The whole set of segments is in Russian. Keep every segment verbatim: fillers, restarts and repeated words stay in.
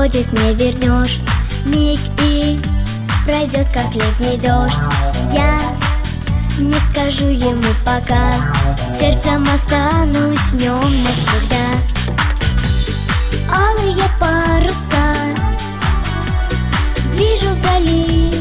уходит, не вернешь. Миг и пройдет, как летний дождь. Я не скажу ему пока, сердцем останусь в нем навсегда. Алые паруса вижу вдали.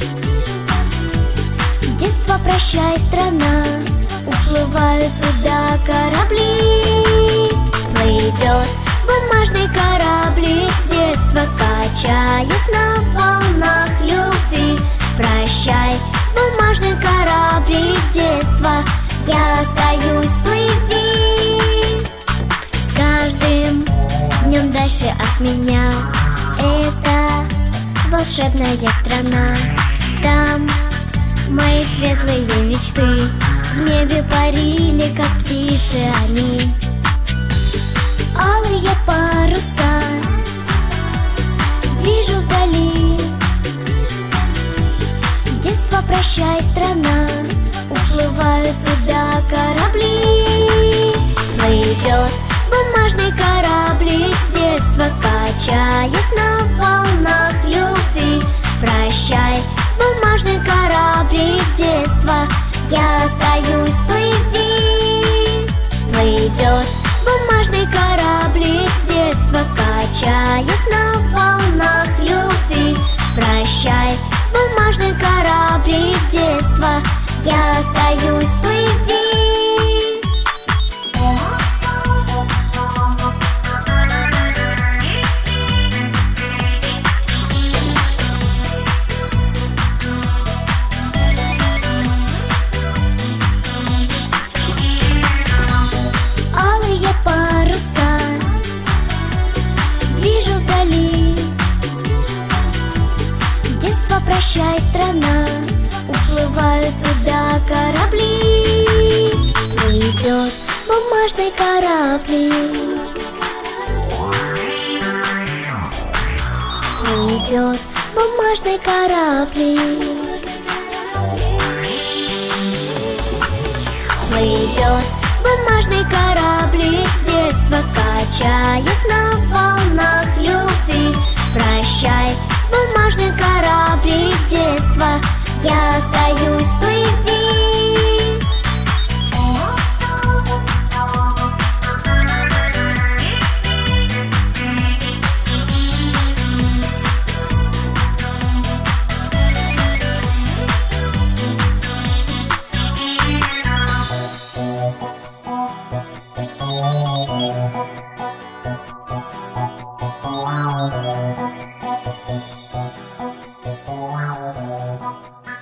Детство, прощай, страна, уплывают туда корабли. Плывет бумажный кораблик детства, качаясь на волнах любви. Прощай, бумажный кораблик детства, я остаюсь, плыви. С каждым днем дальше от меня эта волшебная страна. Там мои светлые мечты в небе парили, как птицы они. Алые паруса вижу вдали. Детство, прощай, страна, уплывают туда корабли. Плывет бумажный кораблик детства, качаясь на волнах любви. Прощай, бумажный кораблик детства, я остаюсь, плыви. Плывет бумажный кораблик детства, качаясь на волнах любви. Прощай, бумажный кораблик детства, я остаюсь, плыви. Прощай, страна, уплывают туда корабли. Плывет бумажный кораблик. Плывет бумажный кораблик. Плывет бумажный кораблик детства, качаясь на волнах любви. Прощай, бумажный кораблик детства, я остаюсь, плыви. Wow.